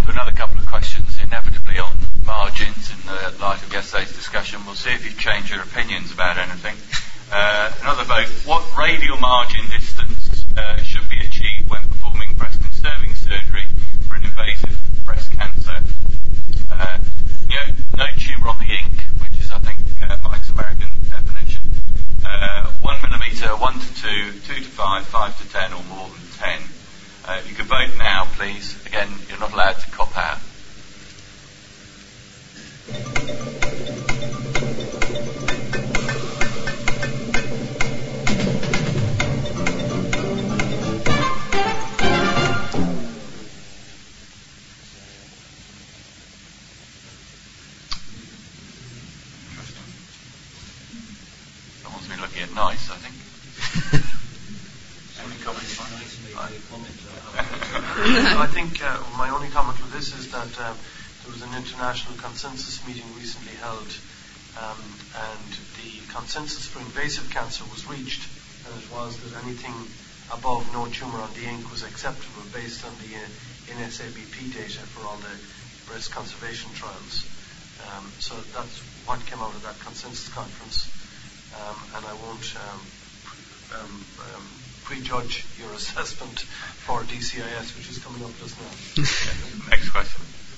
another couple of questions, inevitably on margins in the light of yesterday's discussion. We'll see if you've changed your opinions about anything. Another vote. What radial margin distance should be achieved when performing breast conserving surgery for an invasive breast cancer? No tumour on the ink, which is, I think, Mike's American definition. 1 millimetre, 1 to 2, 2 to 5, 5 to 10, or more than 10. If you could vote now, please. Again, you're not allowed to cop out. Someone's been looking at nice, I think. Any comments? I think my only comment with this is that there was an international consensus meeting recently held, and the consensus for invasive cancer was reached, and it was that anything above no tumour on the ink was acceptable based on the NSABP data for all the breast conservation trials. So that's what came out of that consensus conference, and I won't prejudge your assessment for DCIS, which is coming up just now. Next question.